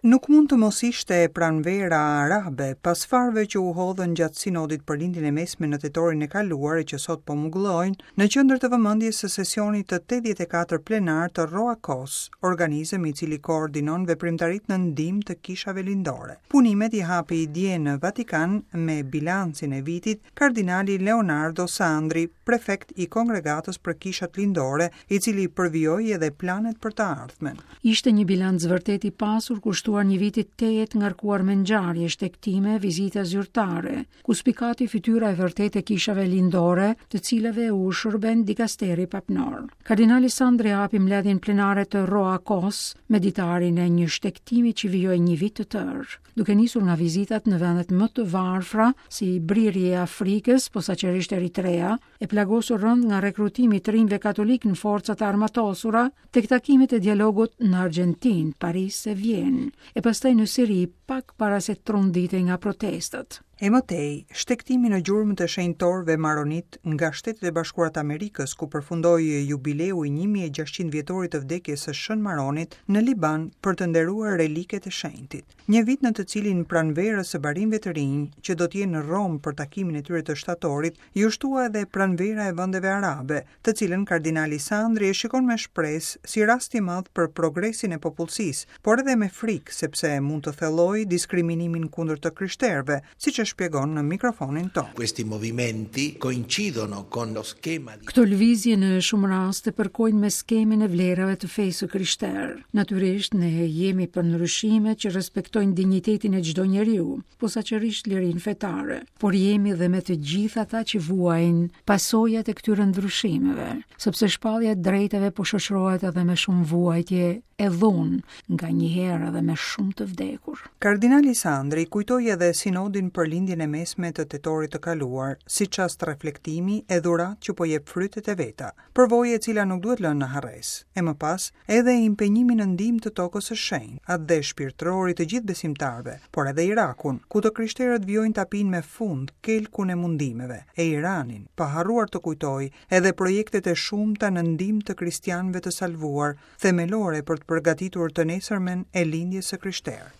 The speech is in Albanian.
Nuk mund të mos ishte e pranvera arabe pas farve që u hodhën gjatë sinodit për lindjen e mesme në tetorin e kaluar e që sot po mugullojnë në qendër të vëmendjes së sesionit të 84 plenar të ROACOS, organizëm i cili koordinon veprimtaritë në ndihmë të kishave lindore. Punimet i hapi dje në Vatikan me bilancin e vitit kardinali Leonardo Sandri, prefekt i kongregatës për kishat lindore, i cili përvijoi edhe planet për të ardhmen. Ishte një bilanc vërtet i pasur kushtuar një vitit të jetë ngarkuar me ngjarje, shtektime, vizita zyrtare, ku spikati fytyra e vërtet e kishave lindore, të cilave u shërben dikasteri papnor. Kardinali Sandri hapi mbledhjen plenare të ROACOS me ditarin e një shtektimi që vijoi një vit të tërë, duke nisur nga vizitat në vendet më të varfra si Briri e Afrikës, posaçërisht Eritrea, e plagosur rënd nga rekrutimi të rinjve katolik në forcat armatosura, tek takimet e dialogut në Argjentinë, Paris e Vjenë, e pastaj në Siri pak para se tronditej nga protestat. E mëtej, shtektimi në gjurmët e shenjtorëve maronit nga Shtetet e Bashkuara të Amerikës, ku përfundoi jubileu i 1600 vjetorit të vdekjes së Shën Maronit në Liban për të nderuar reliket e shenjtit. Një vit në të cilin pranverës së barimëve të rinj, që do të jenë në Rom për takimin e tyre të shtatorit, ju shtua edhe pranvera e vendeve arabe, të cilën kardinali Sandri e shikon me shpresë si rast i madh për progresin e popullsisë, por edhe me frikë sepse mund të thellojë diskriminimin kundër të krishterëve, siç spiegon në mikrofonin tonë. Questi movimenti coincidono con lo schema di... Këto lëvizje në shumë raste përkojnë me skemin e vlerave të fesë krishterë. Natyrisht ne jemi për ndryshime që respektojnë dinjitetin e çdo njeriu, posaçërisht lirinë fetare, por jemi dhe me të gjithë ata që vuajnë pasojat e këtyre ndryshimeve, sepse shpallja e drejtave po shoqërohet edhe me shumë vuajtje e dhunë, nga njëherë edhe me shumë të vdekur. Kardinali Sandri kujtoi edhe sinodin për lindjen e mesme të tetorit të kaluar, si çast reflektimi e dhurat që po jep frytet e veta, përvojë e cila nuk duhet lënë në harres. E më pas, edhe impenjimin në ndihmë të tokës së shenjtë, atë dhe shpirtërori të gjithë besimtarëve, por edhe Irakun, ku të krishterët vjojnë tapin me fund kelkun e mundimeve, e Iranin, pa harruar të kujtoj edhe projektet e shumta në ndihmë të kristianëve të salvuar, themelore për të përgatitur të nesërmen e lindjes së krishterë.